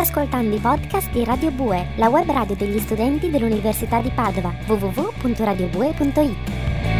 ascoltando i podcast di Radio Bue, la web radio degli studenti dell'Università di Padova, www.radiobue.it.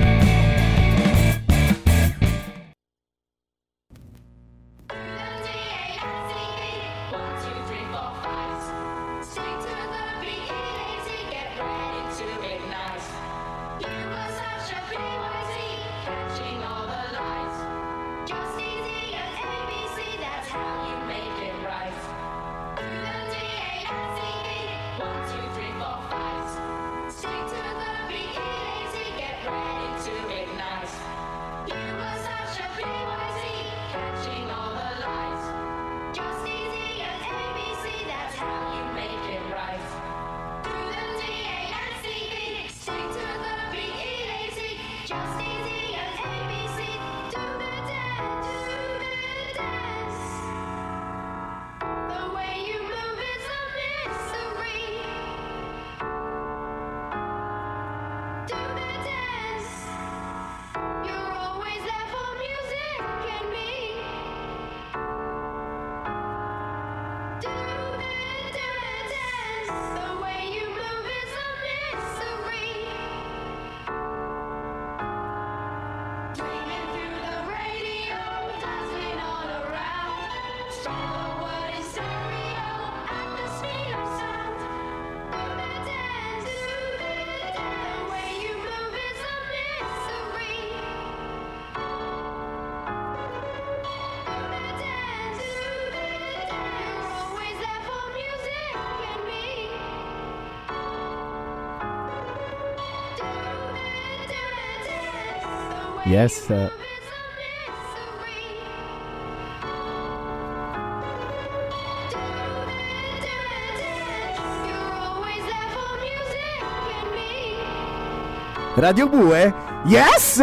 Yes. Radio Bue? Yes!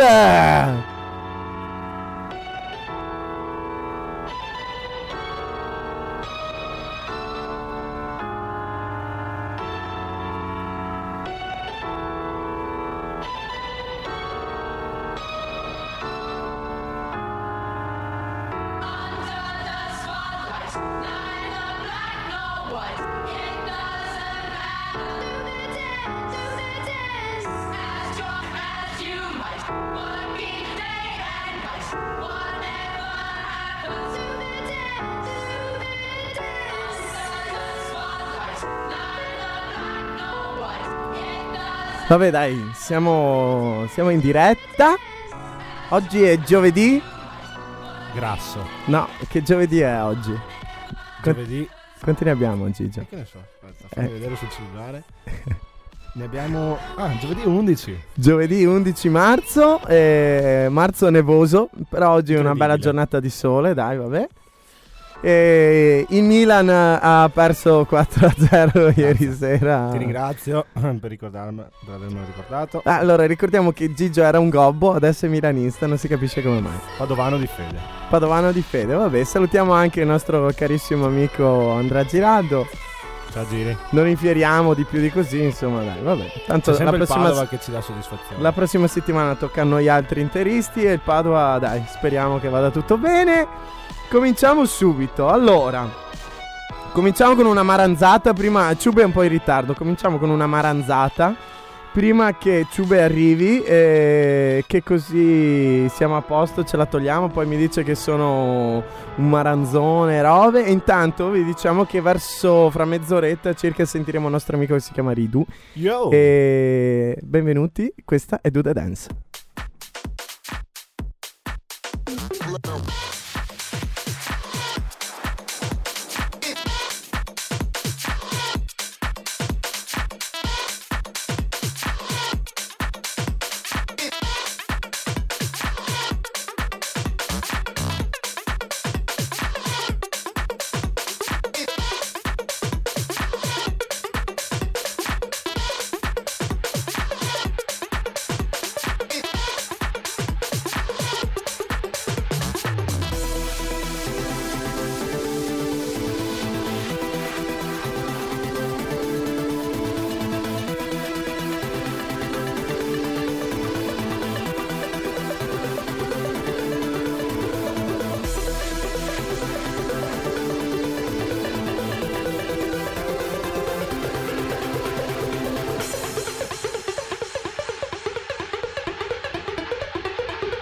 Vabbè dai, siamo in diretta. Oggi è giovedì. Grasso. No, che giovedì è oggi? Giovedì. Quanti ne abbiamo, Gigio? Che ne so, aspetta, fammi vedere sul cellulare. Ne abbiamo... giovedì 11. Giovedì 11 marzo, marzo nevoso, però oggi è una bella giornata di sole, dai, vabbè. Il Milan ha perso 4-0 ieri sera. Ti ringrazio per avermelo ricordato. Allora, ricordiamo che Gigio era un gobbo, adesso è milanista, non si capisce come mai. Padovano di fede. Padovano di fede, vabbè. Salutiamo anche il nostro carissimo amico Andrea Giraldo. Ciao Giri. Non infieriamo di più di così, insomma, dai, vabbè. Tanto c'è sempre il Padova che ci dà soddisfazione. La prossima settimana tocca a noi altri interisti e il Padova, dai, speriamo che vada tutto bene. Cominciamo subito. Allora, cominciamo con una maranzata. Prima, Ciube è un po' in ritardo. Cominciamo con una maranzata prima che Ciube arrivi, che così siamo a posto, ce la togliamo. Poi mi dice che sono un maranzone, robe. E intanto vi diciamo che verso fra mezz'oretta circa sentiremo il nostro amico che si chiama Ridu. Yo! E benvenuti, questa è Do The Dance.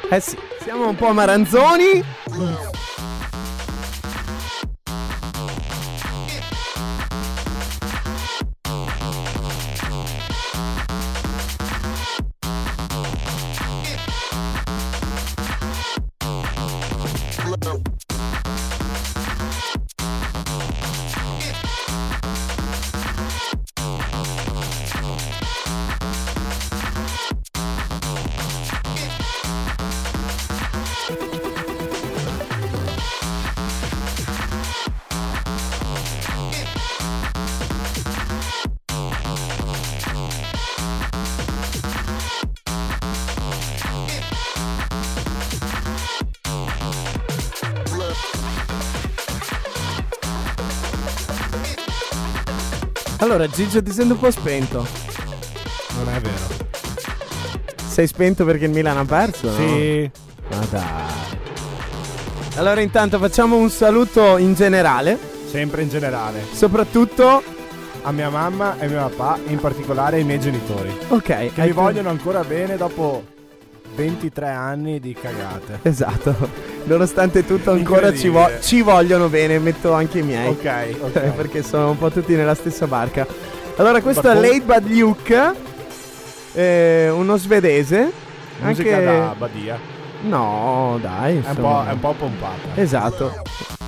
Eh sì, siamo un po' maranzoni. Allora, Gigio, ti sento un po' spento. Non è vero. Sei spento perché il Milan ha perso? Sì. No? Ma dai. Allora, intanto facciamo un saluto in generale. Sempre in generale. Soprattutto A mia mamma e mio papà, in particolare ai miei genitori. ok, Che mi vogliono ancora bene dopo 23 anni di cagate. Esatto. Nonostante tutto ancora Incredibile. ci vogliono bene. Metto anche i miei. Ok. Perché sono un po' tutti nella stessa barca. Allora, questo è Barco- Late Bad Luke, uno svedese. Musica Anche da Badia. no, dai, È insomma. un po' pompata. Esatto.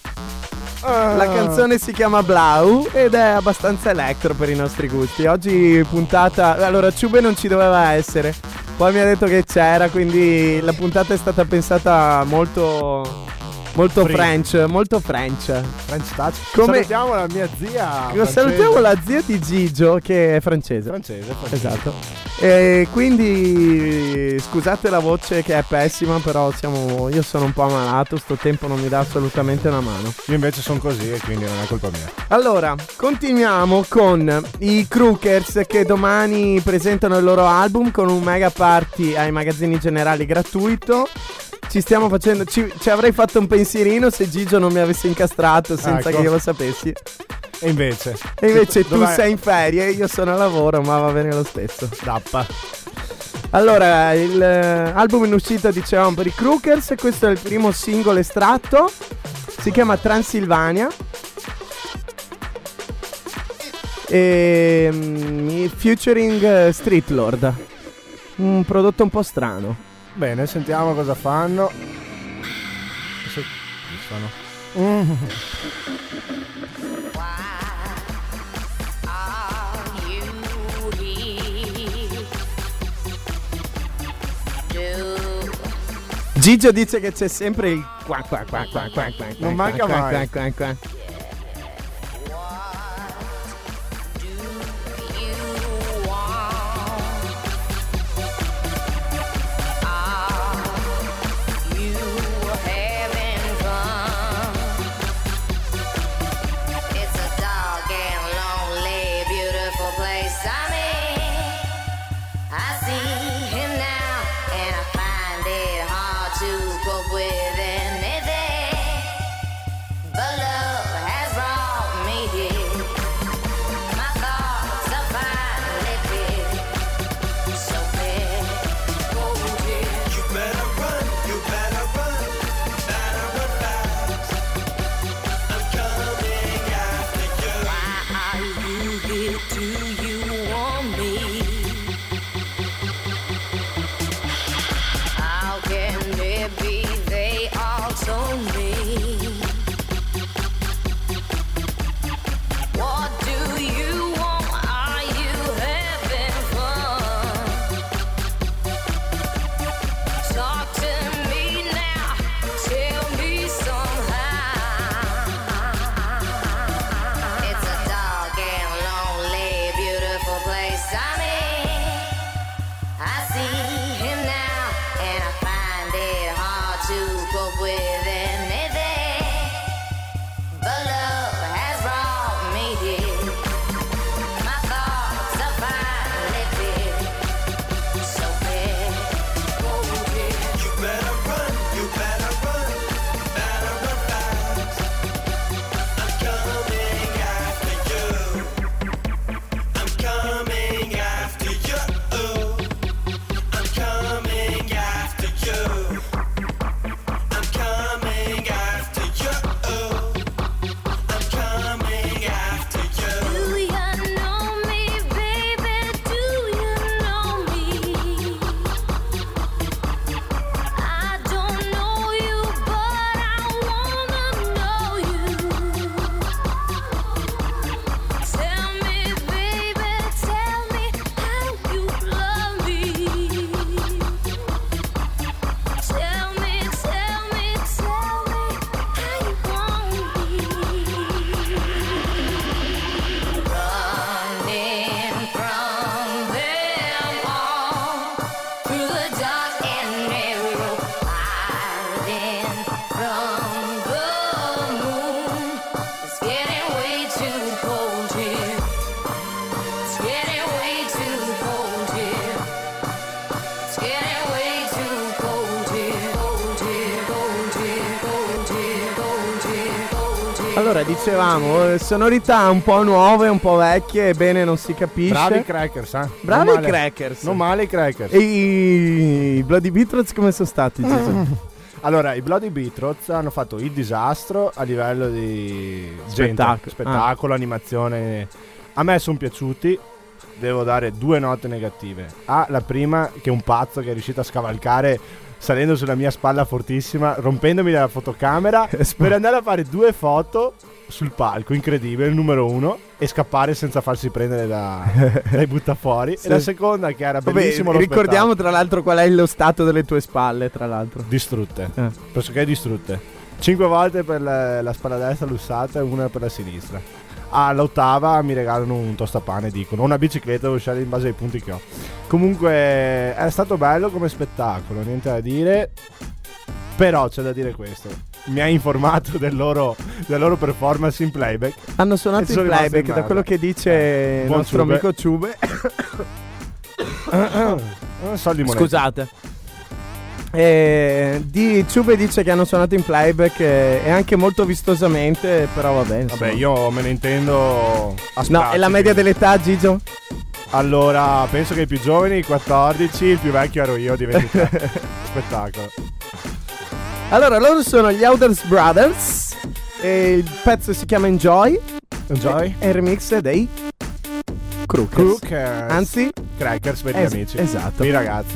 La canzone si chiama Blau ed è abbastanza electro per i nostri gusti. Oggi puntata. Allora, Ciube non ci doveva essere. Poi mi ha detto che c'era, quindi la puntata è stata pensata molto Free. French, molto French. French Touch. Come- Salutiamo la mia zia francese. Salutiamo la zia di Gigio che è francese. francese. Esatto. E quindi scusate la voce che è pessima, però io sono un po' ammalato, sto tempo non mi dà assolutamente una mano. Io invece sono così e quindi non è colpa mia. Allora, continuiamo con i Crookers che domani presentano il loro album con un mega party ai magazzini generali gratuito. Ci stiamo facendo, ci avrei fatto un pensierino se Gigio non mi avesse incastrato senza Ecco. che io lo sapessi. E invece Tu Dov'è? sei in ferie, io sono a lavoro, ma va bene lo stesso. Dappa. Allora, l'album in uscita, dicevamo, per i Crookers. Questo è il primo singolo estratto. Si chiama Transilvania. Featuring Street Lord. Un prodotto un po' strano. Bene, sentiamo cosa fanno. Gigio dice che c'è sempre il qua qua qua qua qua qua. Non manca mai. Qua. With anything but love. Allora, dicevamo, sonorità un po' nuove, un po' vecchie, bene non si capisce. Bravi i Crackers, Bravi non i male. Crackers. Non male i Crackers. E i Bloody Beetrots come sono stati, Gigi? Allora, i Bloody Beetrots hanno fatto il disastro a livello di spettacolo, animazione. A me sono piaciuti. Devo dare 2 note negative. La prima, che è un pazzo che è riuscito a scavalcare salendo sulla mia spalla fortissima, rompendomi la fotocamera per andare a fare 2 foto sul palco, incredibile, il numero 1, e scappare senza farsi prendere dai buttafuori. Sì. E la seconda, che era bellissimo, ricordiamo tra l'altro qual è lo stato delle tue spalle, tra l'altro. Distrutte, pressoché distrutte. 5 volte per la spalla destra lussata e una per la sinistra. All'8ª mi regalano un tostapane, dicono, una bicicletta, devo scegliere in base ai punti che ho. Comunque è stato bello come spettacolo, niente da dire. Però c'è da dire questo: mi ha informato del loro performance in playback. Hanno suonato in playback, da quello che dice il nostro Ciube. amico Ciube. Soldi monete. Scusate. Di Ciube dice che hanno suonato in playback e anche molto vistosamente, però vabbè, insomma. Vabbè, io me ne intendo a No, sprazzi, è la media quindi. dell'età, Gigio? Allora, penso che i più giovani 14, il più vecchio ero io di 23. Spettacolo. Allora, loro sono gli Outers Brothers e il pezzo si chiama Enjoy. Enjoy. È il remix dei Crookers. Anzi, Crackers per gli amici. Esatto. I ragazzi.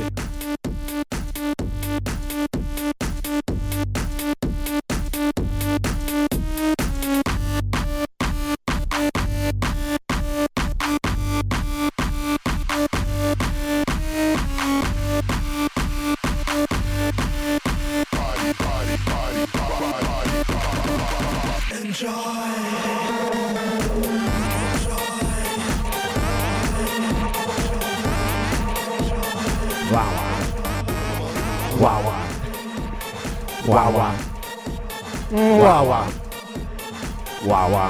Wow.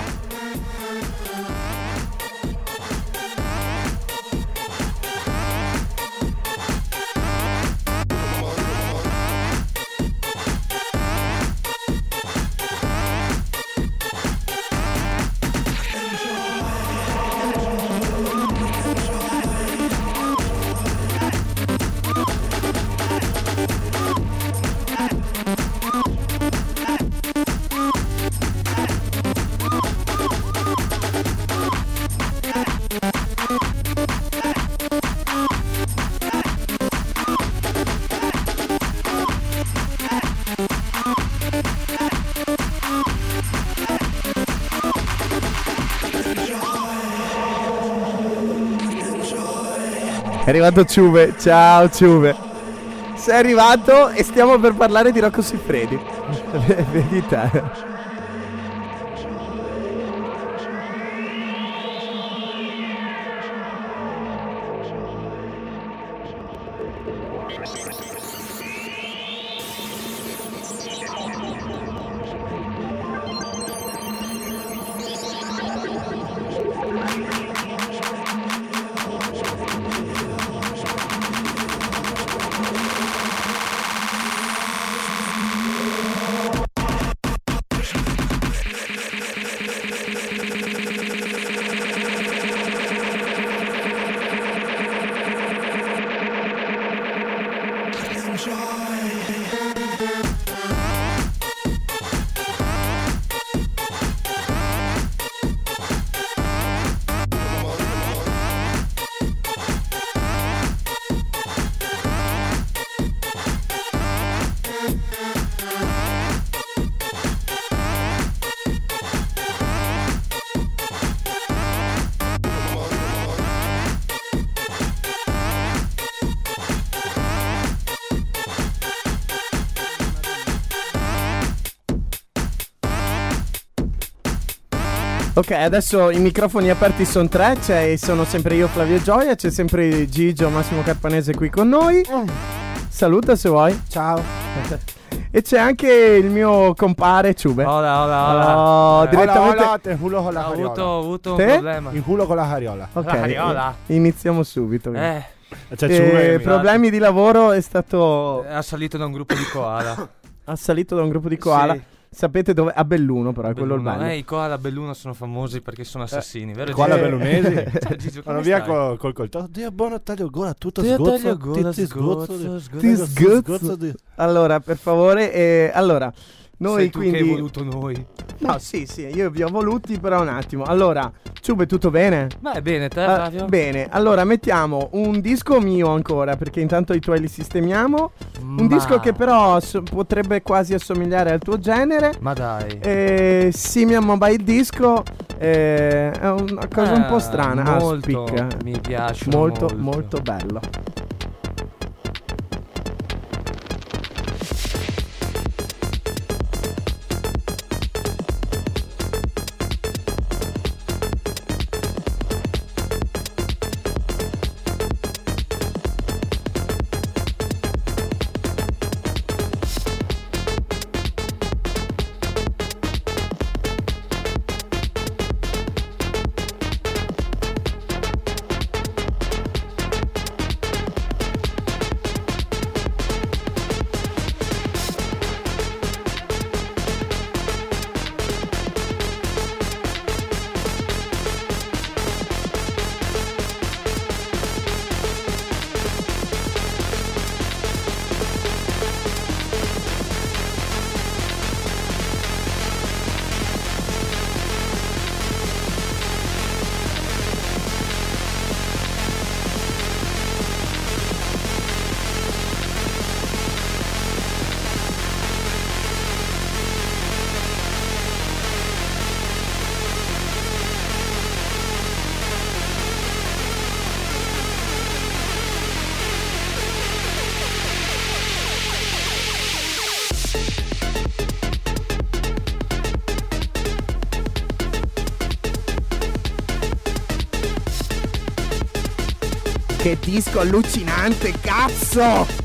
è arrivato Ciube. Ciao Ciube. Sei arrivato e stiamo per parlare di Rocco Siffredi. Vedi te. Ok, adesso i microfoni aperti sono 3, sono sempre io Flavio Gioia, c'è sempre Gigio Massimo Carpanese qui con noi. Saluta se vuoi. Ciao. E c'è anche il mio compare Ciube. Hola. Oh, direttamente. Hola, te inculo con la Ho cariola. avuto un Te? problema. Inculo con la cariola. Ok, La cariola? iniziamo subito. C'è E problemi di lavoro è stato È salito da un gruppo di koala. assalito da un gruppo di koala. Sì. Sapete dove? A Belluno, però è quello il bello. I koala a Belluno sono famosi perché sono assassini, vero? I koala bellunesi Gigio, vanno via col coltello. Dio buono, taglio gola tutto sgozzo. Allora, per favore, allora noi sei tu quindi che hai voluto noi. No, sì, io vi ho voluti, però un attimo. Allora, Ciube, tutto bene? Beh, bene, te, Flavio? Bene, allora mettiamo un disco mio ancora, perché intanto i tuoi li sistemiamo. Un disco che però potrebbe quasi assomigliare al tuo genere. Ma dai. Simian Mobile Disco è una cosa un po' strana. Molto, Speak. mi piace molto bello. Che disco allucinante, cazzo!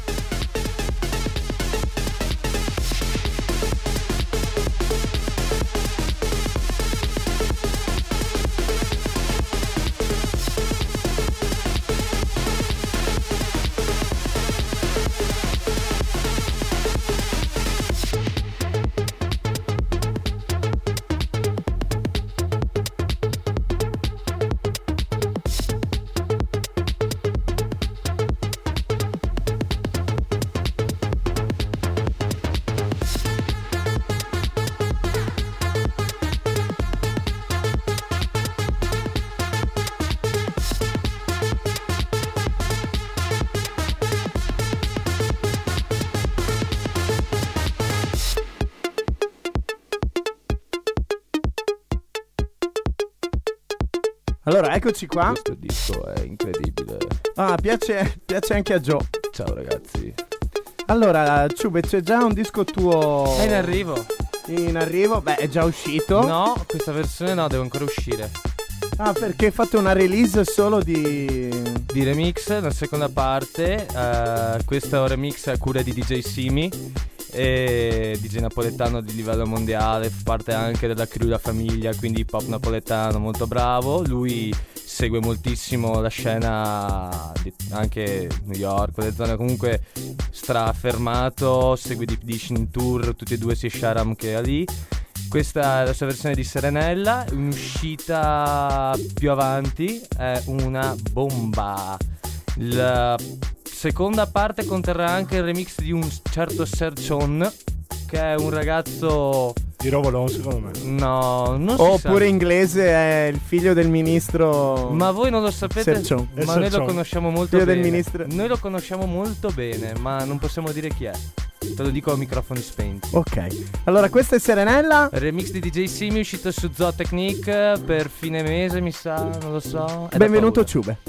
Allora, eccoci qua. Questo disco è incredibile. Ah, piace anche a Joe. Ciao ragazzi. Allora, Ciube, c'è già un disco tuo È in arrivo. in arrivo? Beh, è già uscito? No, questa versione no, deve ancora uscire. Ah, perché fate una release solo di remix, la seconda parte. Questo è un remix a cura di DJ Simi, e DJ napoletano di livello mondiale, fa parte anche della crew La Famiglia, quindi pop napoletano molto bravo. Lui segue moltissimo la scena anche New York, quelle zone, comunque straaffermato, segue Deep Dish in tour, tutti e due sia Sharam che Ali. Questa è la sua versione di Serenella, un'uscita più avanti, è una bomba. La seconda parte conterrà anche il remix di un certo Serchon, che è un ragazzo Di Rovolon secondo me. No, non si Oppure sa. inglese è il figlio del ministro. Ma voi non lo sapete. Serchon. Ma noi lo conosciamo molto Figlio bene. del ministro. Noi lo conosciamo molto bene, ma non possiamo dire chi è. Te lo dico a microfoni spenti. Ok. Allora, questa è Serenella. Il remix di DJ Simi uscito su Zoo Technique per fine mese, mi sa, non lo so. È da Benvenuto paura. Ciube.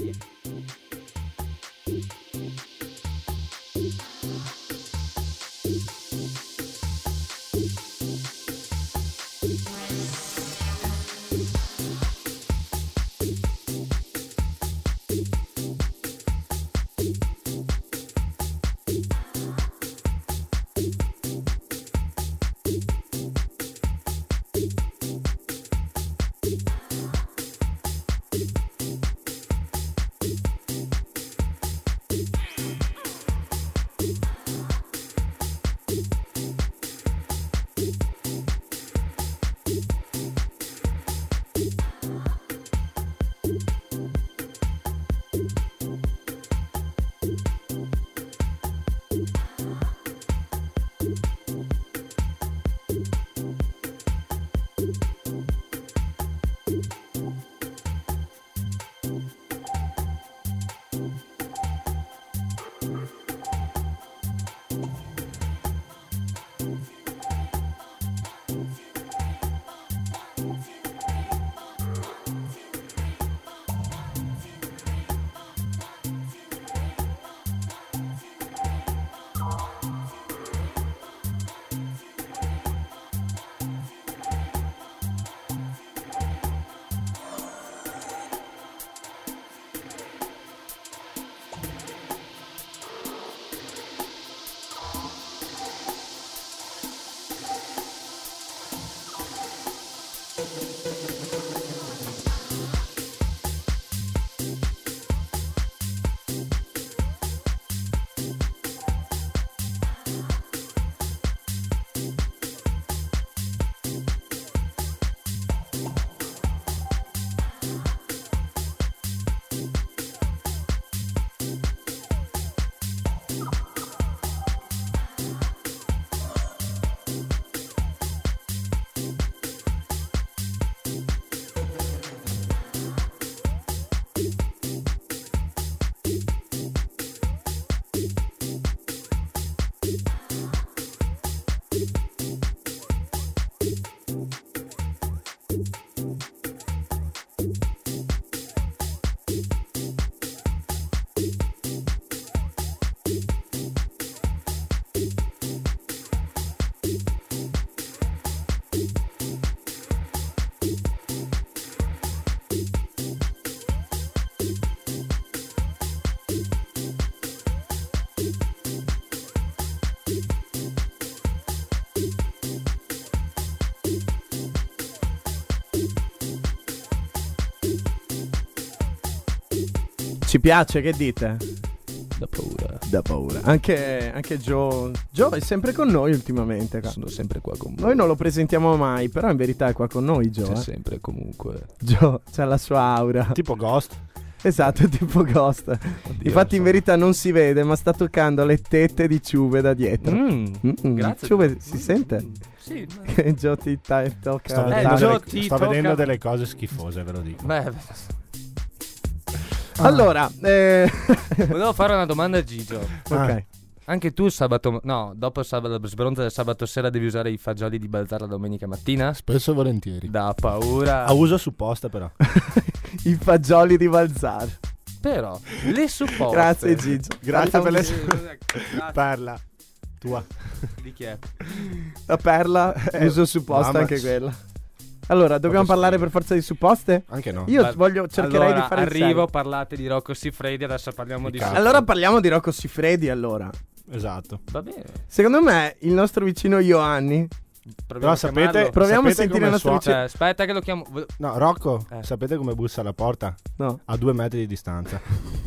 Ci piace, che dite? Da paura. Anche Joe è sempre con noi ultimamente. Sono sempre qua con voi. Noi non lo presentiamo mai, però in verità è qua con noi Joe. C'è sempre comunque. Joe c'ha la sua aura. Tipo Ghost. Esatto, tipo Ghost. Infatti in verità non si vede, ma sta toccando le tette di Ciube da dietro. Grazie. Ciube, si sente? Sì. Che Joe ti tocca. Sto vedendo delle cose schifose, ve lo dico. Beh, allora, volevo fare una domanda a Gigio. ok. Anche tu dopo la sbronza del sabato sera devi usare i fagioli di Balzar la domenica mattina? Spesso e volentieri. Da paura. A uso supposta però. I fagioli di Balzar. Però le supposte. Grazie Gigio. Grazie per le Grazie. Perla. Tua. Di chi è? La perla, uso supposta mamma. anche quella. Allora, dobbiamo parlare per forza di supposte? Anche no. Io cercherei di fare arrivo, parlate di Rocco Siffredi, adesso parliamo di Allora parliamo di Rocco Siffredi, allora. Esatto. Va bene. Secondo me il nostro vicino Ioanni. Però sapete, proviamo a sapete sentire il nostro vicino. Aspetta che lo chiamo. No, Rocco, sapete come bussa alla porta? No. A 2 metri di distanza.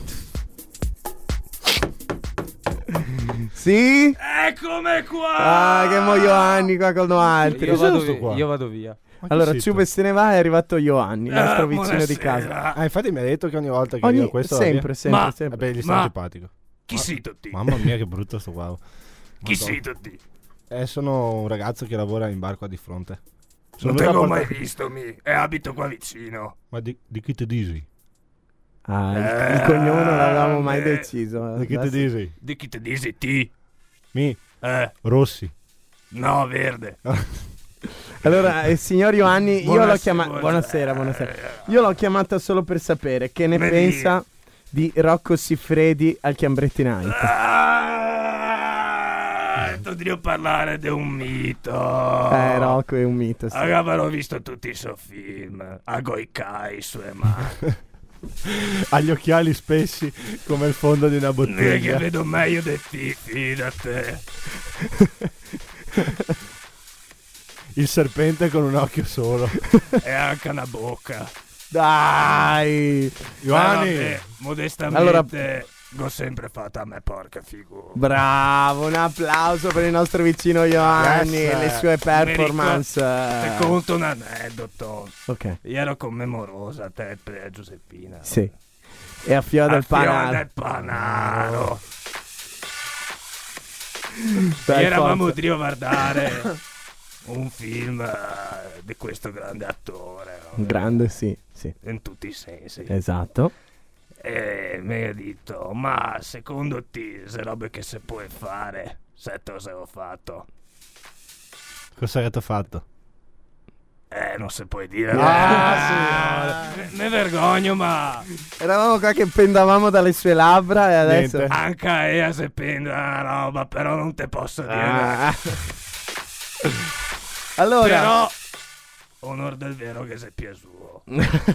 Sì? Eccomi qua! Ah, che mo Ioanni qua con altri. Io vado via. Allora Ciube se ne va, è arrivato Ioanni, il nostro vicino di casa. Infatti mi ha detto che ogni volta che io questo sempre. Vabbè, gli sta antipatico. Chi sei tutti? Mamma mia, che brutto sto qua. Chi sei tutti? Sono un ragazzo che lavora in bar qua di fronte. Non te l'ho mai visto, e abito qua vicino. Ma di chi ti dici? Il cognome non l'avevamo mai deciso. Di chi ti dici? Di chi ti dici ti? Mi? Rossi. No, verde. Allora, signor Ioanni, io l'ho chiamato. Buonasera. Io l'ho chiamata solo per sapere che ne pensa di Rocco Siffredi al Chiambretti Night. Potrei parlare di un mito. Rocco è un mito. Sì. Avevano visto tutti i suoi film. A Goikai, sue mani. Ha gli occhiali spessi come il fondo di una bottiglia. Che vedo meglio di te, fidate. Il serpente con un occhio solo. E anche una bocca. Dai Ioanni, modestamente allora, l'ho sempre fatta a me, porca figura. Bravo, un applauso per il nostro vicino Ioanni e le sue performance. Ti conto un aneddoto. Ok. Io ero con Memorosa, te e Giuseppina. Sì. E a Fiola del Panaro. Eravamo lì a guardare un film di questo grande attore. Grande, sì. In tutti i sensi. Esatto. E mi ha detto, ma secondo te se robe che si può fare, se cosa ho fatto? Cosa avete fatto? Non si può dire. Sì. Mi vergogno, ma eravamo qua che pendavamo dalle sue labbra e adesso niente. Anche io si pende una roba, però non te posso dire. Allora, però onor del vero che sei piaciuto.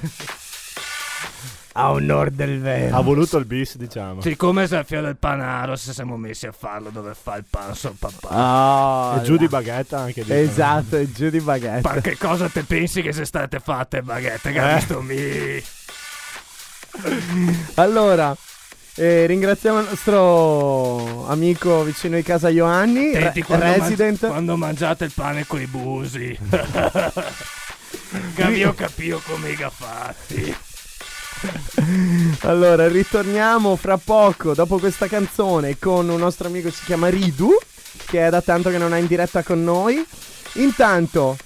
a onor del vero. Ha voluto il bis, diciamo. Siccome sei a Fio del Panaro, se siamo messi a farlo dove fa il panzo papà. E giù di baguette anche. Esatto, e giù di baguette. Ma che cosa te pensi che se state fatte baguette che ha visto me? Allora, ringraziamo il nostro amico vicino di casa Ioanni, resident. Quando mangiate il pane coi busi. Io capio come i fatti. Allora, ritorniamo fra poco dopo questa canzone con un nostro amico che si chiama Ridu, che è da tanto che non è in diretta con noi. Intanto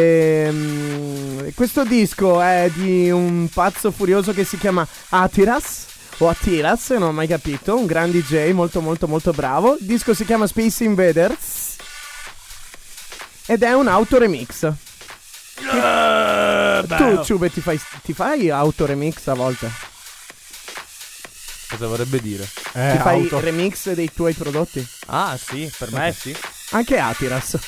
questo disco è di un pazzo furioso che si chiama Atiras o Atiras, non ho mai capito, un gran DJ molto molto molto bravo. Il disco si chiama Space Invaders ed è un auto remix. Tu Ciube ti fai auto remix a volte? Cosa vorrebbe dire? Ti fai remix dei tuoi prodotti? Ah sì, per me sì. Anche Atiras.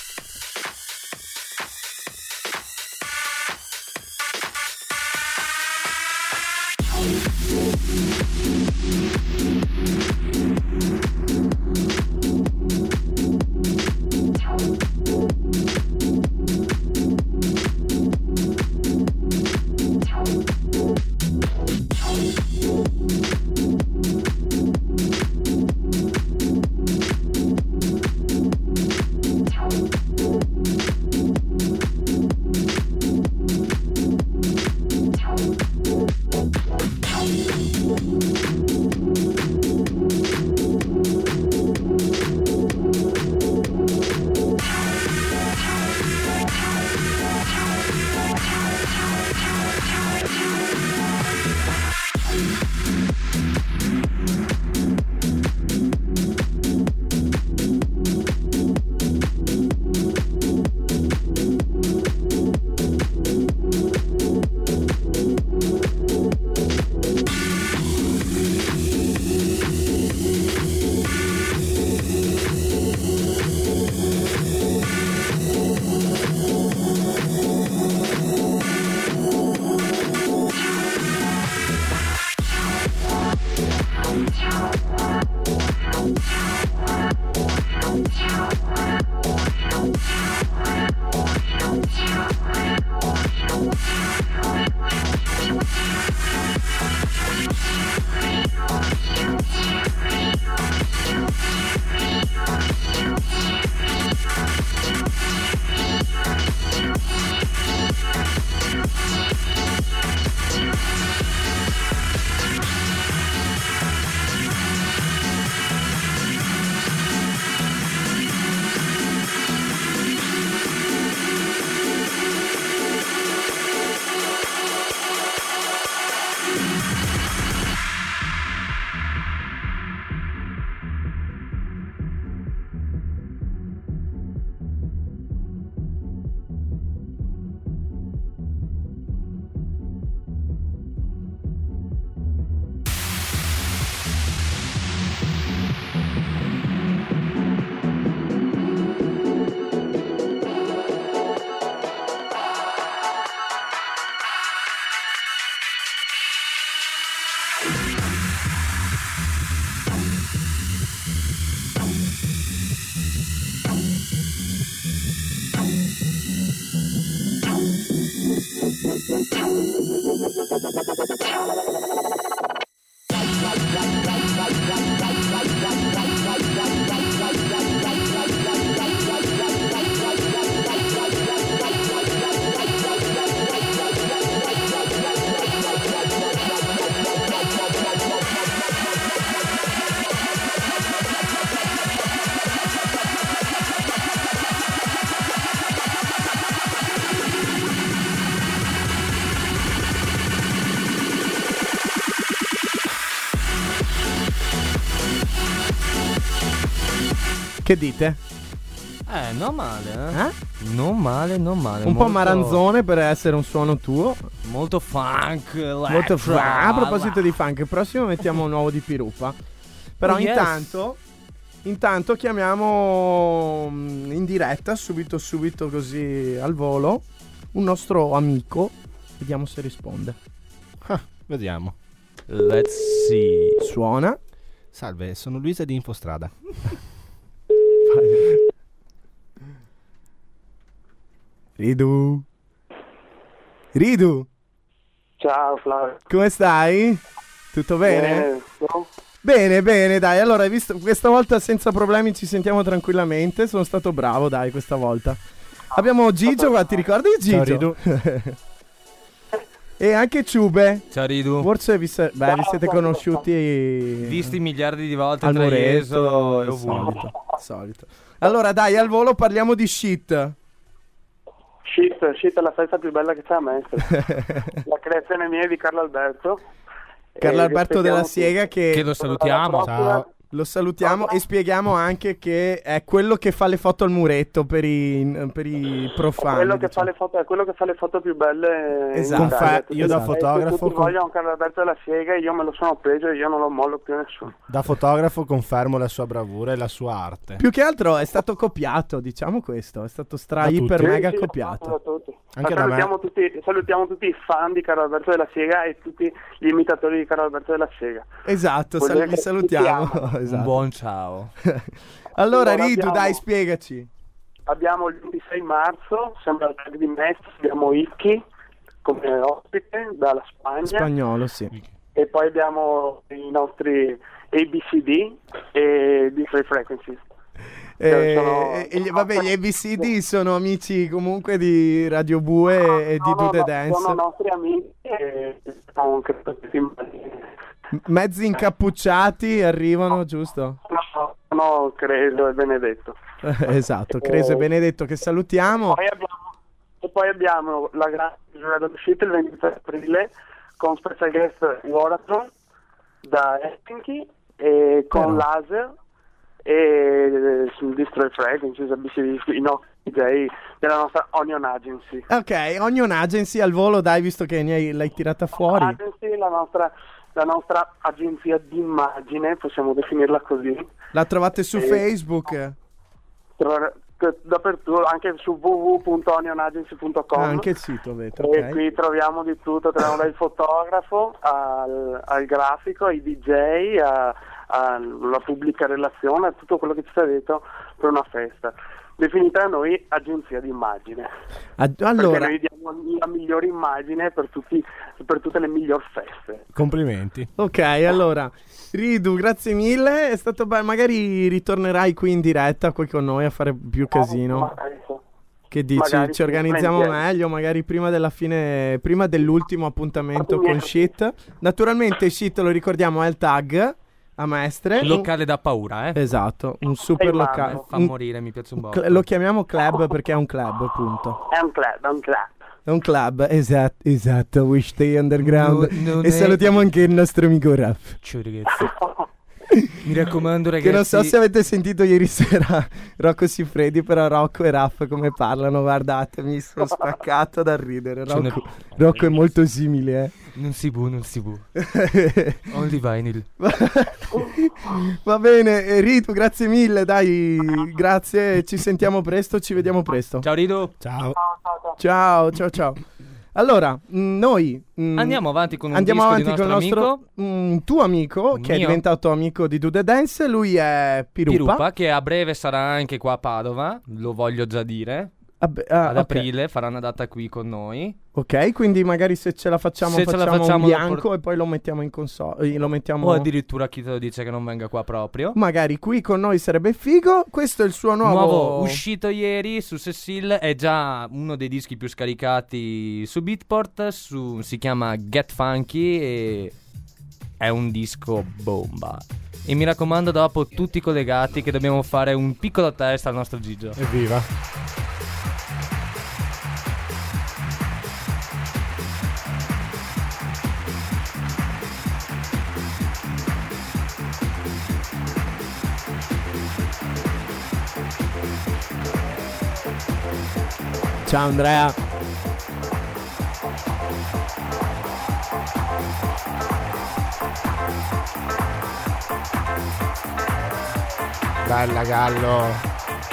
Che dite? Non male, Non male. Un po' maranzone per essere un suono tuo. Molto funk, Molto a proposito di funk, il prossimo mettiamo un nuovo di Pirupa. Però intanto chiamiamo in diretta subito così al volo un nostro amico. Vediamo se risponde. Vediamo. Let's see. Suona. Salve, sono Luisa di Infostrada. Ridu. Ciao Flavio. Come stai? Tutto bene? No? Bene, dai. Allora, hai visto, questa volta senza problemi ci sentiamo tranquillamente. Sono stato bravo, dai, questa volta. Abbiamo Gigio qua, ti ricordi Gigio? Ciao Ridu. E anche Ciube. Ciao Ridu. Forse vi siete conosciuti visti miliardi di volte al tra muretto e ovunque. solito. Allora dai, al volo parliamo di shit. Shit è la festa più bella che c'è a Mestre. La creazione mia è di Carlo Alberto. Carlo Alberto della Siega che lo salutiamo. Ciao. lo salutiamo e spieghiamo anche che è quello che fa le foto al muretto per i profani. Quello che diciamo. fa le foto, è quello che fa le foto più belle. Esatto. In Italia. Io da fotografo Tutti vogliono Carlo Alberto della Siega e io me lo sono preso e io non lo mollo più a nessuno. Da fotografo confermo la sua bravura e la sua arte. Più che altro è stato copiato, diciamo questo, è stato iper mega copiato. Anche da me. Salutiamo tutti i fan di Carlo Alberto della Siega e tutti gli imitatori di Carlo Alberto della Siega. Esatto, li salutiamo. Esatto. Un buon ciao. Allora Ridu, dai, spiegaci. Abbiamo il 26 marzo, sembra il tag di Mestre, abbiamo Icchi come ospite dalla Spagna. Spagnolo, sì. E poi abbiamo i nostri ABCD e Different Frequencies. Vabbè, gli ABCD sono amici comunque di Radio Bue e di Do The Dance. Sono nostri amici e sono mezzi incappucciati arrivano, giusto? No, Creso e Benedetto. Esatto, Creso e Benedetto che salutiamo. E poi abbiamo la grande giornata d'uscita il 23 aprile con special guest Waratron da Helsinki e con Laser e Destroy Frequencies, i nostri DJ della nostra Onion Agency. Ok, Onion Agency al volo, dai, visto che l'hai tirata fuori. Agency, la nostra agenzia d'immagine, possiamo definirla così. La trovate su Facebook? Dappertutto, anche su www.onionagency.com. Anche il sito, avete, e qui troviamo di tutto, troviamo dal fotografo al grafico, ai DJ, alla pubblica relazione, a tutto quello che ci sta detto per una festa. definita da noi agenzia di immagine. Allora, perché noi diamo la migliore immagine per tutte le miglior feste. Complimenti. ok, allora Ridu, grazie mille, è stato bello. Magari ritornerai qui in diretta qui con noi a fare più casino. Che dici? Magari Ci organizziamo meglio, magari prima dell'ultimo appuntamento con Shit. Naturalmente Shit, lo ricordiamo, è il tag a Mestre. Locale da paura, Esatto, un super locale. Fa morire, mi piace un po'. Lo chiamiamo club perché è un club, punto. È un club. È un club, esatto, We Stay Underground. Non e è- salutiamo anche il nostro amico Raff. Ciao ragazzi. Mi raccomando ragazzi. Che non so se avete sentito ieri sera Rocco Siffredi, però Rocco e Raff come parlano, guardate, mi sono spaccato dal ridere. Rocco è molto simile, Non si può. Only vinyl. Va bene, Ritu, grazie mille, dai, grazie, ci sentiamo presto, ci vediamo presto. Ciao Rido. Ciao. Ciao. Allora, noi Andiamo avanti con un andiamo disco avanti di con il nostro nostro tuo amico Un che è mio? diventato amico di Do The Dance. Lui è Pirupa, che a breve sarà anche qua a Padova, lo voglio già dire. Ad ok. aprile farà una data qui con noi. Ok, quindi magari se ce la facciamo Se ce la facciamo facciamo un lo bianco e poi lo mettiamo in console, lo mettiamo O addirittura chi te lo dice che non venga qua proprio. magari qui con noi, sarebbe figo. Questo è il suo nuovo Uscito ieri su Cecil, è già uno dei dischi più scaricati su Beatport, si chiama Get Funky e è un disco bomba. E mi raccomando, dopo tutti collegati, che dobbiamo fare un piccolo test al nostro Gigio. Evviva. Ciao Andrea. Bella Gallo.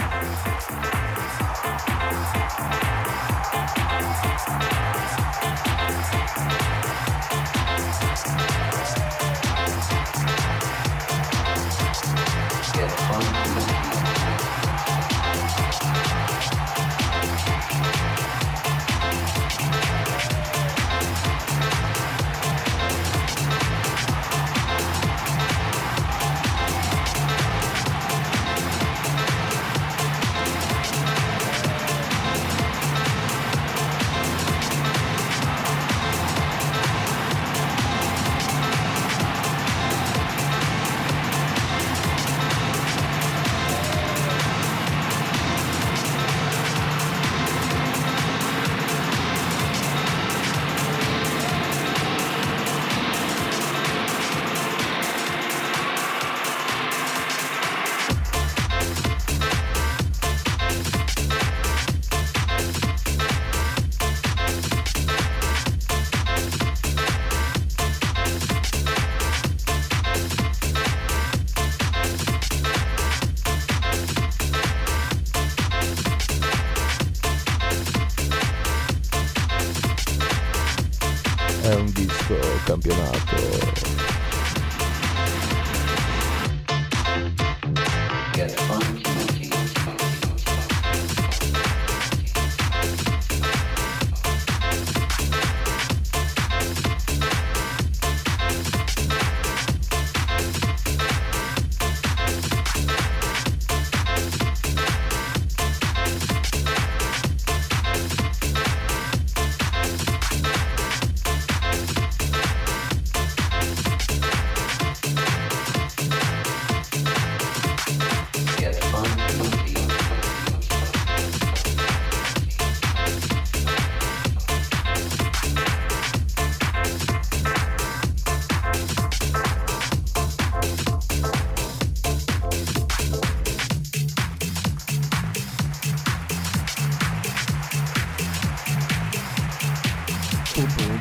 È un disco campionato.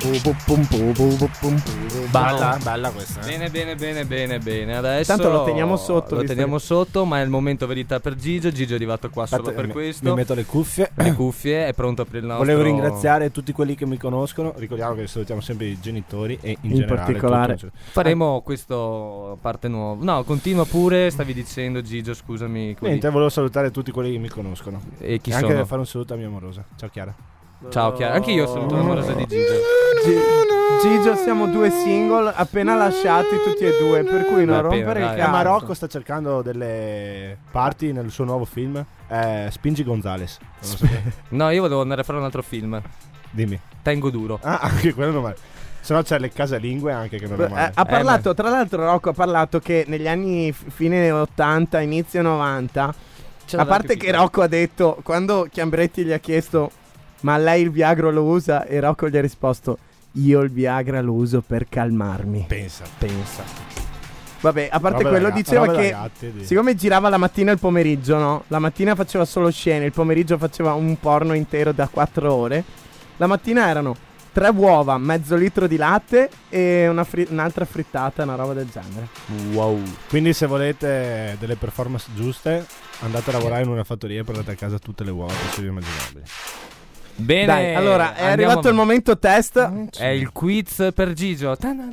Bella questa. Bene. Adesso tanto lo teniamo sotto. Lo teniamo sotto, ma è il momento verità per Gigio. Gigio è arrivato qua solo per questo. Mi metto le cuffie. È pronto per il nostro. Volevo ringraziare tutti quelli che mi conoscono. Ricordiamo che salutiamo sempre i genitori e in generale particolare faremo questo parte nuova. No, continua pure. Stavi dicendo, Gigio, scusami. Niente, volevo salutare tutti quelli che mi conoscono. E chi anche sono? fare un saluto a mia amorosa. Ciao Chiara. Ciao Chiara. Anche io saluto l'amorosa di Gigio. Gigio, siamo 2 single appena lasciati tutti e 2, per cui non rompere il cazzo. Marocco sta cercando delle parti nel suo nuovo film. Spingi Gonzales. No, io volevo andare a fare un altro film. Dimmi. Tengo duro. Anche quello non male. Se no c'è le casalingue anche che non è male. Ha parlato, tra l'altro Rocco ha parlato che negli anni fine 80, inizio 90, a parte che Rocco ha detto, quando Chiambretti gli ha chiesto ma lei il Viagra lo usa, e Rocco gli ha risposto io il Viagra lo uso per calmarmi. Pensa. Vabbè, a parte quello, diceva che siccome girava la mattina e il pomeriggio, no? La mattina faceva solo scene, il pomeriggio faceva un porno intero da 4 ore. La mattina erano 3 uova, mezzo litro di latte e un'altra frittata, una roba del genere. Wow. Quindi se volete delle performance giuste, andate a lavorare in una fattoria e portate a casa tutte le uova possibili e immaginabili. Bene. Dai, allora è arrivato il momento test. È il quiz per Gigio.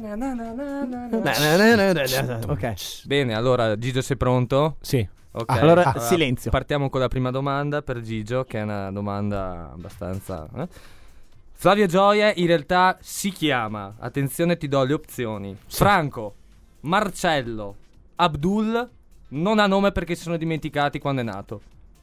Ok. Bene, allora Gigio, sei pronto? Sì. Okay. Allora silenzio. Partiamo con la prima domanda per Gigio, che è una domanda abbastanza Flavio Gioia in realtà si chiama, attenzione, ti do le opzioni: Franco, Marcello, Abdul. Non ha nome perché si sono dimenticati quando è nato.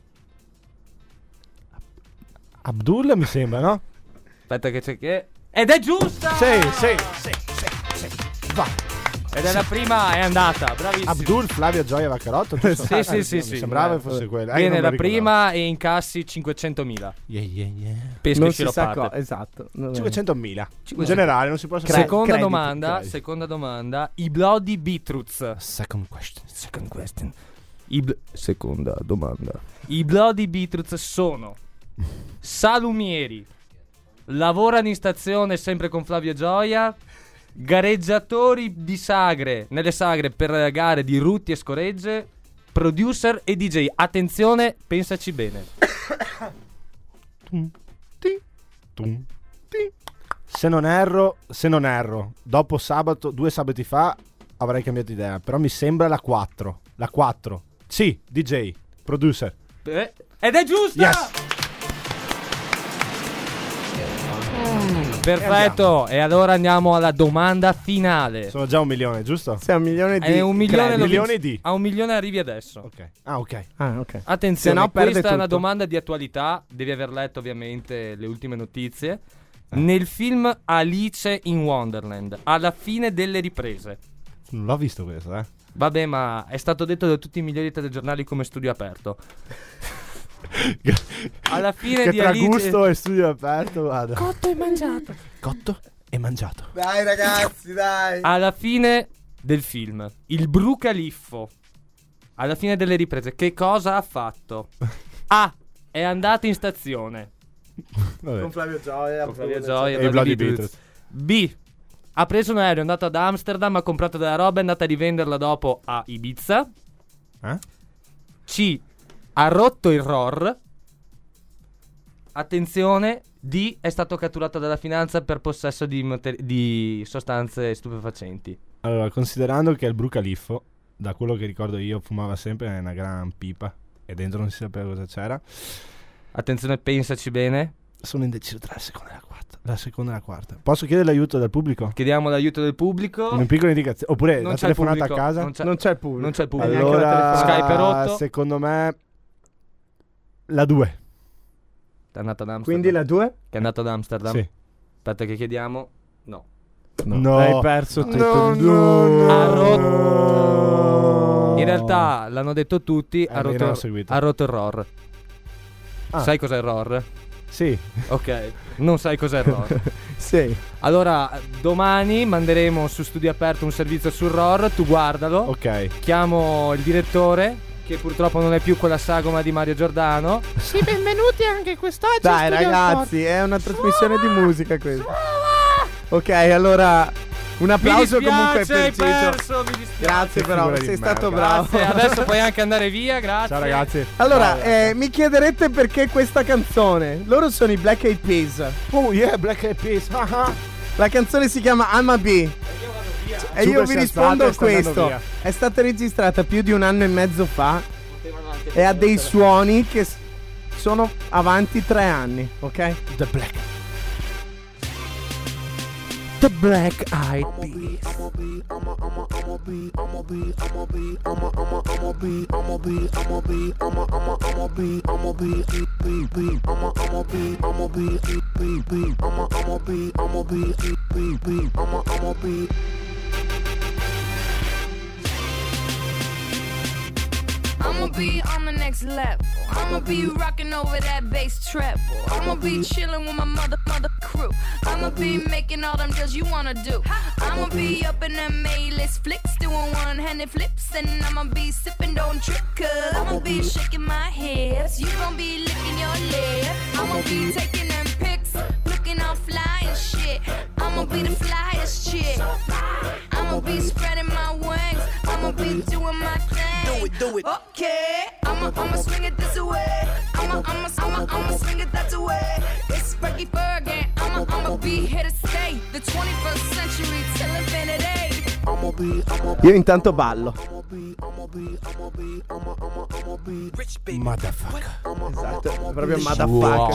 Abdul mi sembra, no? Aspetta che c'è che... Ed è giusta! Sì. Va. Ed è la prima, è andata, bravissimo. Abdul Flavio Gioia Vaccarotto. Sì. Mi sembrava fosse quella. Viene la prima e incassi 500.000. Yeah. Pesca non e si sa parte. Esatto. 500.000. In generale non si può sapere. Seconda domanda. I Bloody Beetroots. Second question. Seconda domanda. I Bloody Beetroots sono salumieri, lavorano in stazione sempre con Flavio Gioia, gareggiatori di sagre, nelle sagre per gare di rutti e scoregge, producer e DJ. Attenzione, pensaci bene. Se non erro, dopo 2 sabati fa avrei cambiato idea, però mi sembra la 4. La 4. Sì, DJ, producer. Ed è giusta! Yes! Perfetto, e allora andiamo alla domanda finale. Sono già 1 milione, giusto? Sei 1 milione di... È 1 milione, a 1 milione arrivi adesso. Ok. Attenzione, se no perde questa è una tutto. domanda di attualità. Devi aver letto ovviamente le ultime notizie. Nel film Alice in Wonderland, alla fine delle riprese, non l'ho visto questo, vabbè, ma è stato detto da tutti i migliori telegiornali come studio aperto. Alla fine che di tra Alice... gusto e studio aperto, guarda. Cotto e mangiato. Dai ragazzi, dai. Alla fine del film, il Brucaliffo, alla fine delle riprese, che cosa ha fatto? A. È andato in stazione Con Flavio Gioia e i Bloody Beetroots. B. Ha preso un aereo, è andato ad Amsterdam, ha comprato della roba, è andato a rivenderla dopo a Ibiza. C. Ha rotto il ROR. Attenzione. D. È stato catturato dalla finanza per possesso di sostanze stupefacenti. Allora, considerando che il Brucaliffo, da quello che ricordo io, fumava sempre una gran pipa e dentro non si sapeva cosa c'era. Attenzione, pensaci bene. Sono indeciso tra la seconda e la quarta. Posso chiedere l'aiuto del pubblico? Chiediamo l'aiuto del pubblico. Una piccola indicazione. Oppure Non la c'è il telefonata pubblico, a casa? Non c'è il pubblico. Non c'è il pubblico. Allora, Skype è rotto. secondo me la 2. È andato ad Amsterdam. Quindi la 2? Che è andato ad Amsterdam. Sì. Aspetta che chiediamo. No. Hai perso tutto. Ha rotto. In realtà l'hanno detto tutti. Ha non ho rotto seguito. il ROR. Sai cos'è il ROR? Sì. Ok. Non sai cos'è il ROR. Sì. Allora, domani manderemo su Studio Aperto un servizio sul ROR. Tu guardalo. Ok. Chiamo il direttore, che purtroppo non è più quella sagoma di Mario Giordano. Sì, benvenuti anche quest'oggi. Dai ragazzi, è una trasmissione di musica questa. Ok, allora un applauso Mi dispiace, comunque per hai Ciccio. perso, mi dispiace. Grazie però, Figura di sei merda. stato bravo. Grazie, adesso puoi anche andare via, grazie. Ciao ragazzi. Allora, mi chiederete perché questa canzone. Loro sono i Black Eyed Peas. Oh yeah, Black Eyed Peas. La canzone si chiama I'm a Bee. E io Super vi si è rispondo alzata a e sta andando questo. via. È stata registrata più di 1 anno e mezzo fa e ha dei suoni che sono avanti 3 anni, ok? The Black. The Black Eyed Peas. I'ma be on the next level. I'ma be rocking over that bass treble. I'ma be chilling with my mother crew. I'ma be making all them deals you wanna do. I'ma be up in them A-list flicks, doing one-handed flips, and I'ma be sipping, don't trip, cause I'ma be shaking my hips. You gon' be licking your lips. I'ma be taking them pics, looking all fly and shit. I'ma be the flyest chick. I'ma be spreading my wings. I'ma be doing my thing. Do it. Okay, I'ma swing it this way. I'ma swing it that way. It's Frankie Fergie. I'ma be here to stay. The 21st century till infinity. Io intanto ballo. Motherfucker. Esatto, è proprio motherfucker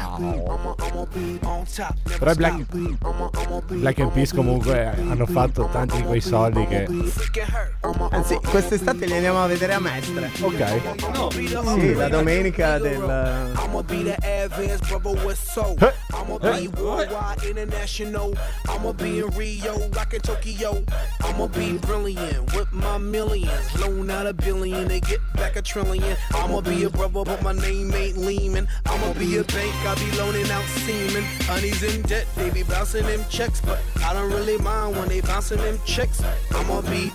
questo. Però i Black Eyed Peas comunque hanno fatto tanti di quei soldi che... Anzi, quest'estate li andiamo a vedere a Mestre. Ok. Sì, la domenica del... I'ma be the advanced brother with soul. I'ma be worldwide, international. I'ma be in Rio, rockin' Tokyo. I'ma be brilliant with my millions. Loan out $1 billion to get back $1 trillion. I'ma be a brother, but my name ain't Lehman. I'ma be a bank, I be loaning out semen. Honey's in debt, they be bouncing them checks, but I don't really mind when they bouncing them checks. I'ma be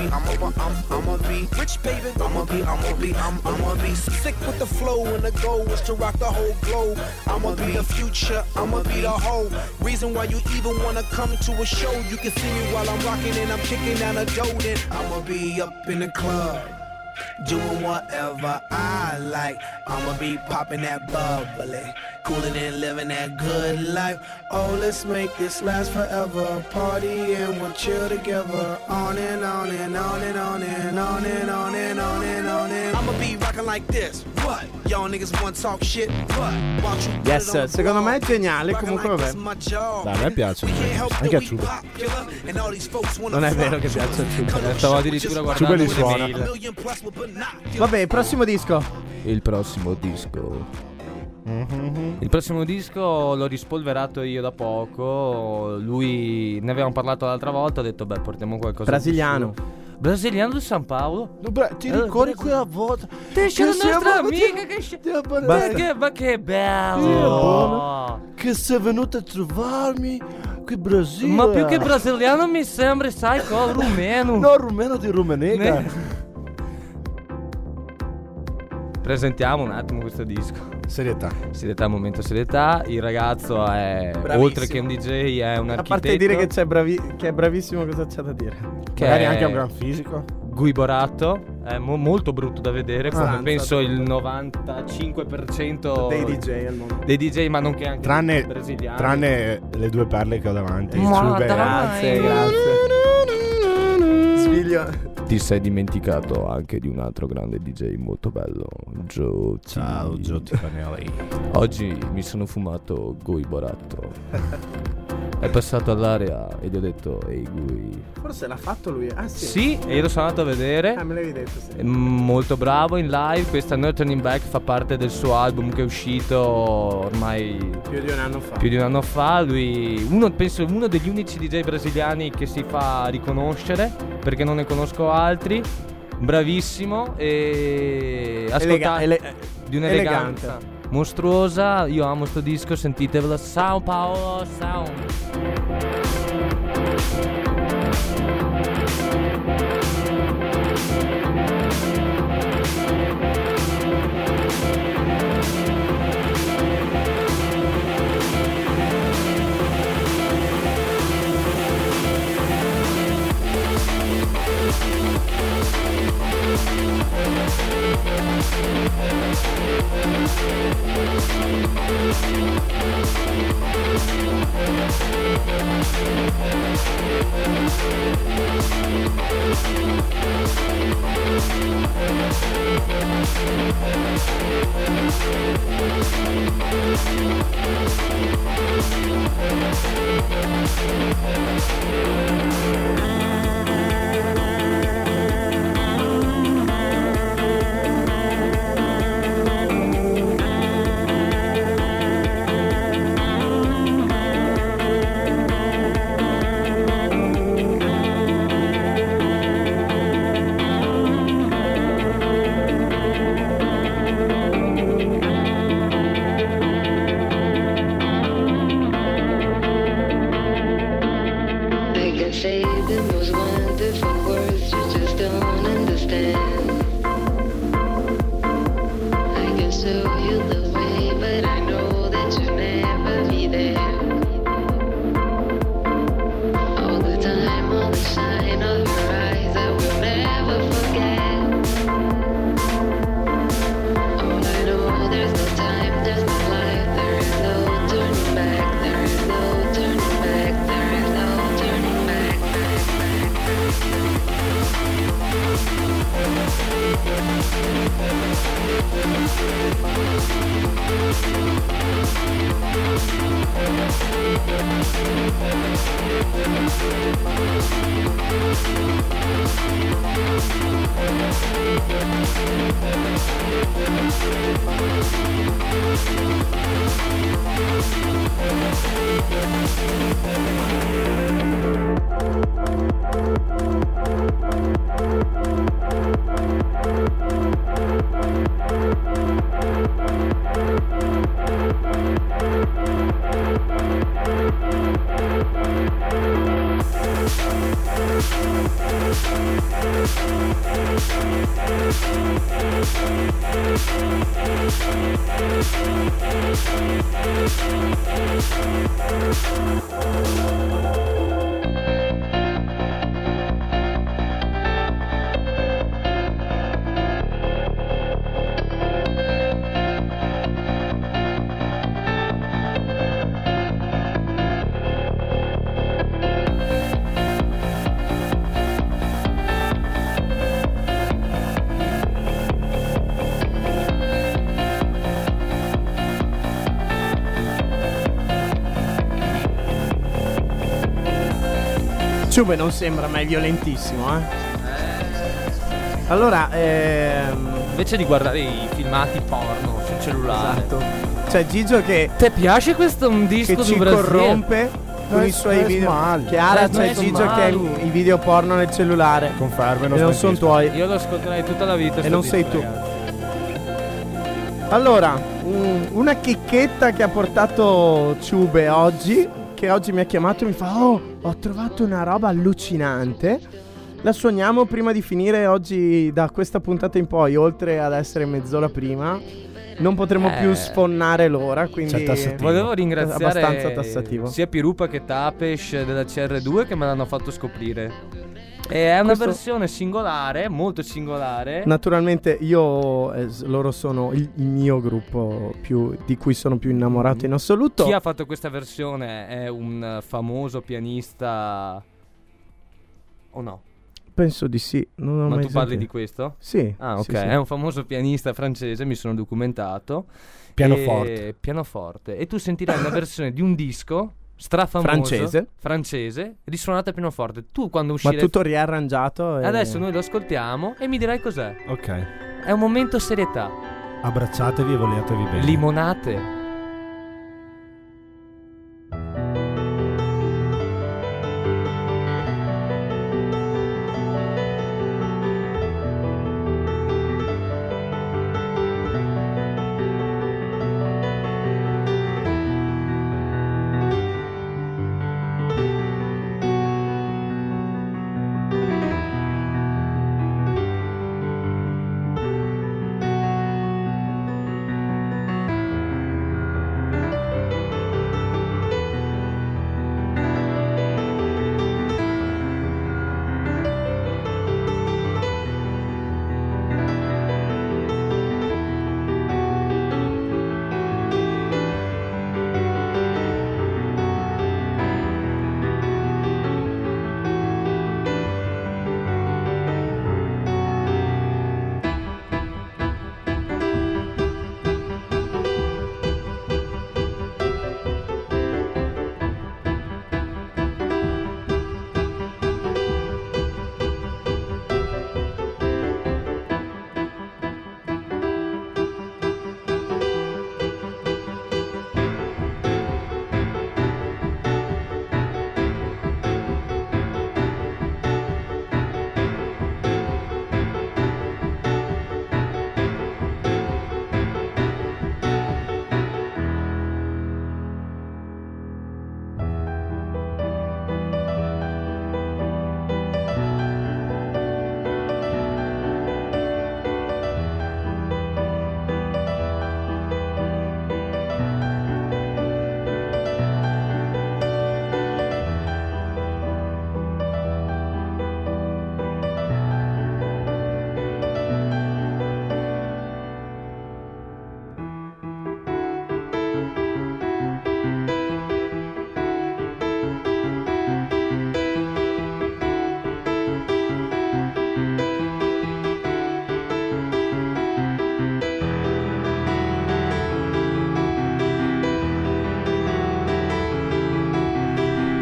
rich, baby. I'ma be sick with the flow, and the goal is to rock the whole globe. I'ma be the future, I'ma be the whole reason why you even wanna come to a show. You can see me while I'm rocking and I'm kicking down a dough. Then I'ma be up in the club, doing whatever I like. I'ma be popping that bubbly, cooling and living that good life. Oh, let's make this last forever. Party and we'll chill together. On and on and on and on and on and on and on and on and I'ma be rocking like this. What? Y'all niggas wanna talk shit? What? Yes, secondo me è geniale. Comunque vabbè. Dai, a me piace. Anche a Ciuba. Non è vero che piace a Ciuba. Stavo addirittura Ciuba guardando li le suona. mail. Vabbè, prossimo disco. Il prossimo disco. Il prossimo disco l'ho rispolverato io da poco. Lui ne avevamo parlato l'altra volta. Ho detto, beh, portiamo qualcosa. Brasiliano. Brasiliano di San Paolo. Ti ricordi quella volta? C'è la nostra amica che ma che bello. Che sei venuta a trovarmi qui in Brasile. Ma più che brasiliano mi sembra, sai cosa? Rumeno. No, rumeno di Rumenega. Presentiamo un attimo questo disco. Serietà, momento serietà. Il ragazzo è, bravissimo. oltre che un DJ, è un architetto. A parte dire che che è bravissimo, cosa c'è da dire? Che magari è anche un gran fisico. Guiborato. È molto brutto da vedere, come Abbastanza, penso il 95% Dei DJ al mondo. dei DJ, ma non che anche Tranne brasiliani. le due perle che ho davanti. Ma Ciuba e- dai. Grazie. Sviglio. Ti sei dimenticato anche di un altro grande DJ molto bello, Joe T. Ciao Giotti Panelli. Oggi mi sono fumato Guiborato. È passato all'area e gli ho detto, ehi Gui. Forse l'ha fatto lui. Ah sì. Sì, e io lo sono andato a vedere. Me l'avevi detto, sì. Molto bravo in live. Questa No Turning Back fa parte del suo album che è uscito ormai Più di un anno fa. più di un anno fa. Lui, penso uno degli unici DJ brasiliani che si fa riconoscere, perché non ne conosco altri. Bravissimo e di un'eleganza mostruosa. Io amo sto disco, sentitevelo. São Paulo Sound. Ciube non sembra mai violentissimo, Allora, invece di guardare i filmati porno sul cellulare. Esatto. C'è Gigio che Ti piace questo un disco che ci du Brasil? corrompe con i suoi video. Chiara, c'è Gigio che ha i video porno nel cellulare. Confermo, e non sono tuoi. Io lo ascolterei tutta la vita. E non sei tu. Ragazzi. Allora, una chicchetta che ha portato Ciube oggi, che oggi mi ha chiamato e mi fa: oh, ho trovato una roba allucinante. La suoniamo prima di finire oggi, da questa puntata in poi, oltre ad essere mezz'ora prima. Non potremo più sfonnare l'ora, quindi volevo ringraziare abbastanza tassativo sia Pirupa che Tapesh della CR2 che me l'hanno fatto scoprire. E è una versione singolare, molto singolare. Naturalmente loro sono il mio gruppo di cui sono più innamorato in assoluto. Chi ha fatto questa versione è un famoso pianista o no? Penso di sì. Non ho Ma mai tu parli sentito. di questo? Sì. Ah, ok. Sì, sì. È un famoso pianista francese, mi sono documentato. Pianoforte. E tu sentirai una versione di un disco strafamoso francese risuonato a pianoforte. Tu quando uscirà, ma tutto riarrangiato adesso noi lo ascoltiamo e mi dirai cos'è. Ok. È un momento serietà. Abbracciatevi e voletevi bene. Limonate.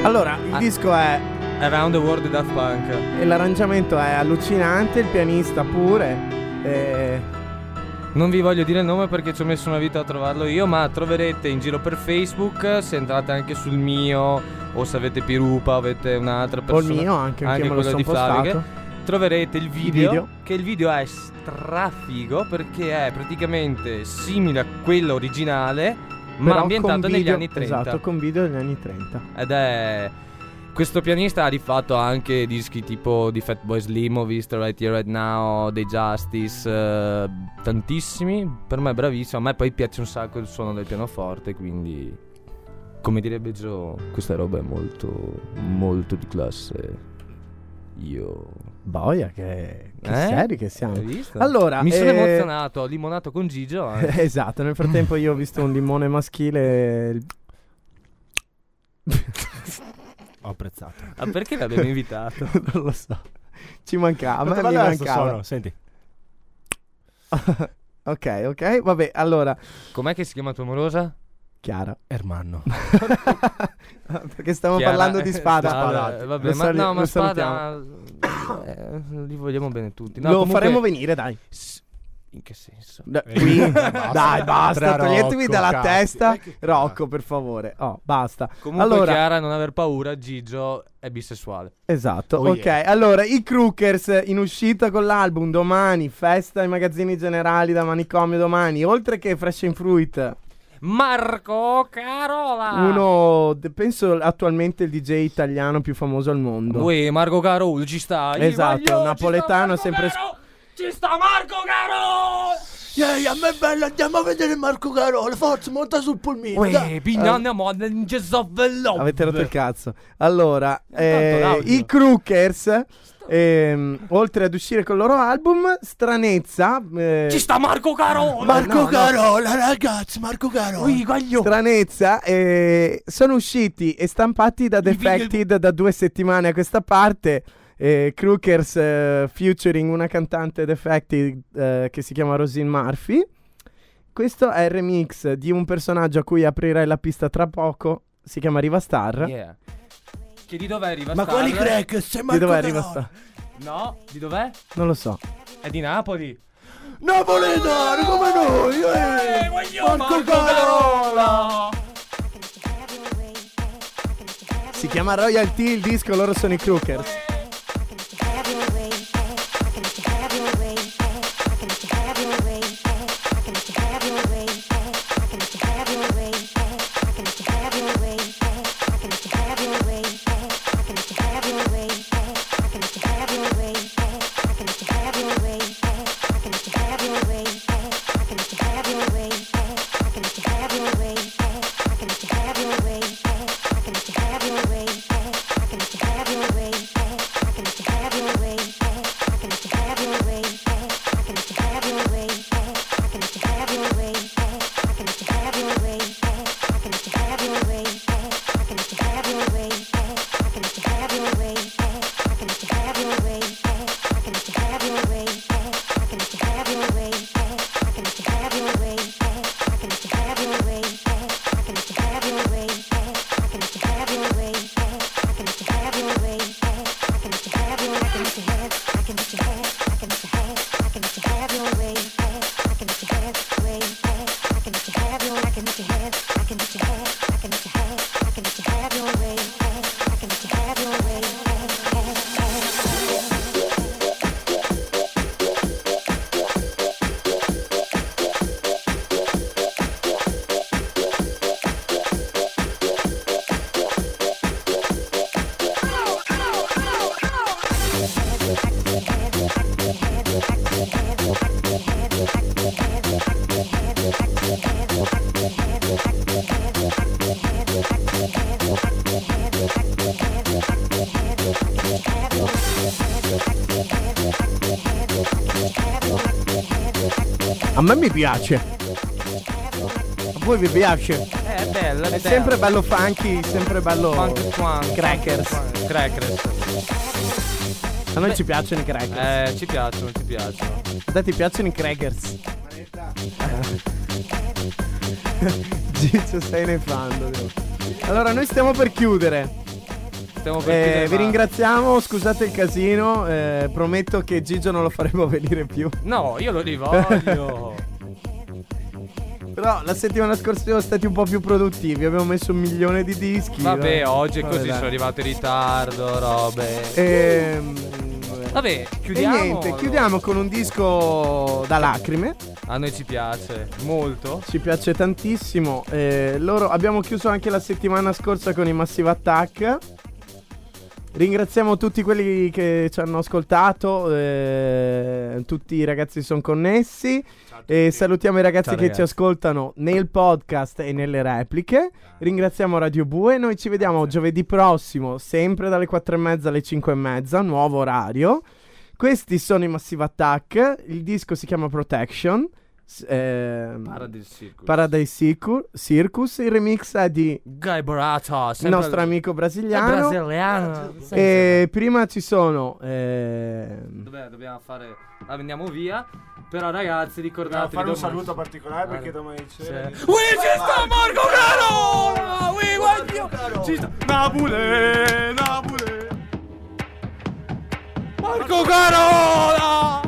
Allora, il disco è Around the World di Daft Punk. E l'arrangiamento è allucinante, il pianista pure. Non vi voglio dire il nome perché ci ho messo una vita a trovarlo io, ma troverete in giro per Facebook, se entrate anche sul mio, o se avete Pirupa, avete un'altra persona. O il mio anche me lo quello son di Flavio, postato. troverete il video, che il video è strafigo perché è praticamente simile a quello originale, ma Però ambientato con negli video, anni 30. Esatto, con video degli anni 30. Ed è... Questo pianista ha rifatto anche dischi tipo di Fatboy Slim, ho visto Right Here Right Now, dei Justice, tantissimi. Per me è bravissimo, a me poi piace un sacco il suono del pianoforte, quindi come direbbe Joe, questa roba è molto, molto di classe. Io... Boia, che seri che siamo. Hai visto? Allora, mi sono emozionato, ho limonato con Gigio. Esatto, nel frattempo io ho visto un limone maschile. Ho apprezzato. Ah, perché l'abbiamo invitato? Non lo so. Ci mancava, Ma mi mancava. Sono, senti. Ok, vabbè, allora. Com'è che si chiama tua amorosa? Chiara. Ermanno. Perché stiamo Chiara, parlando di spada. Vabbè, ma spada li vogliamo bene tutti. No, lo comunque... faremo venire, dai. In che senso? Dai, basta, toglietevi dalla Rocco, testa Rocco, per favore. Oh, basta. Comunque allora, Chiara, non aver paura, Gigio è bisessuale. Esatto, ok. Allora, i Crookers in uscita con l'album domani, festa ai magazzini generali da Manicomio domani, oltre che Fresh and Fruit. Marco Carola, uno, penso attualmente il DJ italiano più famoso al mondo. Uè, Marco Carola, ci sta. Esatto, napoletano, sempre... Ci sta Marco Carola! A me è bello, andiamo a vedere Marco Carola, forza, monta sul pulmino. Uè, pignandiamo in Gesovellò. Avete rotto il cazzo. Allora, i Crookers, oltre ad uscire con il loro album, stranezza. Ci sta Marco Carola! Marco Carola, ragazzi, Marco Carola. Stranezza, sono usciti e stampati da Defected da 2 settimane a questa parte. Crookers featuring una cantante Defected che si chiama Roisin Murphy. Questo è il remix di un personaggio a cui aprirei la pista tra poco. Si chiama Riva Star. Yeah. Che di dov'è Riva Ma Star? quali crackers? C'è Marco Di dov'è Carola? Riva Star? No, di dov'è? Non lo so. È di Napoli. Napoletano come noi. Marco Carola! Si chiama Royalty il disco, loro sono i Crookers. A me mi piace. A voi vi piace? È bella, è sempre bello funky, sempre bello crackers. A noi ci piacciono i crackers. Ci piacciono. A te ti piacciono i crackers? Giccio, sei nefando. Allora, noi stiamo per chiudere. Stiamo per vi ringraziamo, scusate il casino, prometto che Gigio non lo faremo venire più. No, io lo rivoglio. Però la settimana scorsa siamo stati un po' più produttivi, abbiamo messo 1 milione di dischi. Vabbè, oggi è così, sono arrivato in ritardo, robe. Vabbè, chiudiamo. E niente, chiudiamo con un disco da lacrime. A noi ci piace molto. Ci piace tantissimo. Loro abbiamo chiuso anche la settimana scorsa con i Massive Attack. Ringraziamo tutti quelli che ci hanno ascoltato. Tutti i ragazzi sono connessi. E salutiamo i ragazzi che ci ascoltano nel podcast e nelle repliche. Ringraziamo Radio Bue. Noi ci vediamo giovedì prossimo, sempre dalle 4:30 alle 5:30, nuovo orario. Questi sono i Massive Attack. Il disco si chiama Protection. Paradise Circus. Il remix è di Guy Borato, il nostro amico brasiliano. E prima ci sono dobbiamo fare andiamo via. Però ragazzi, ricordatevi fare un saluto particolare perché domani c'è ci sta Marco Caro! Ci sta Nabule Marco Caro!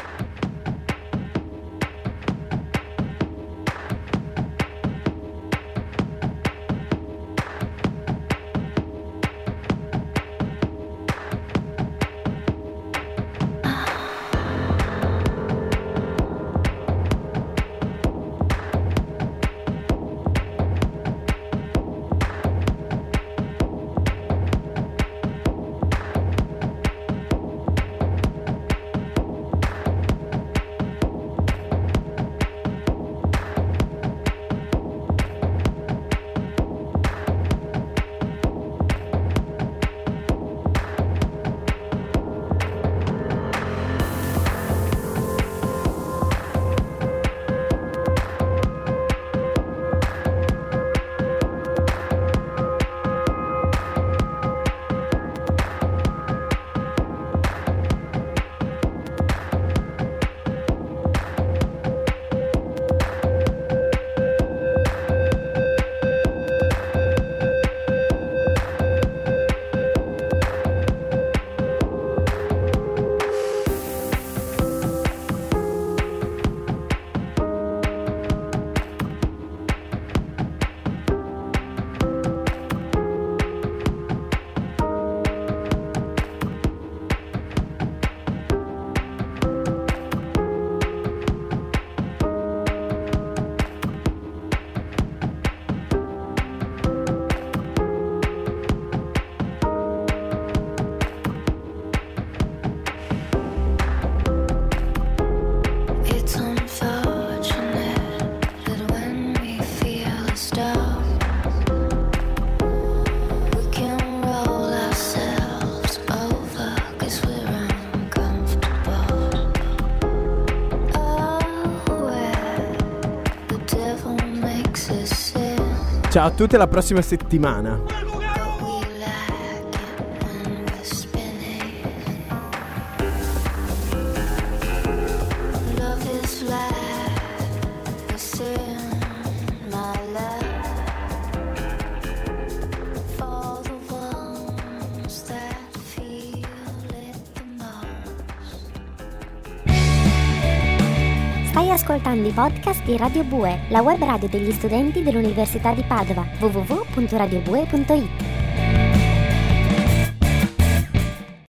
Ciao a tutti, alla prossima settimana. Stai ascoltando i podcast di Radio Bue, la web radio degli studenti dell'Università di Padova, www.radiobue.it.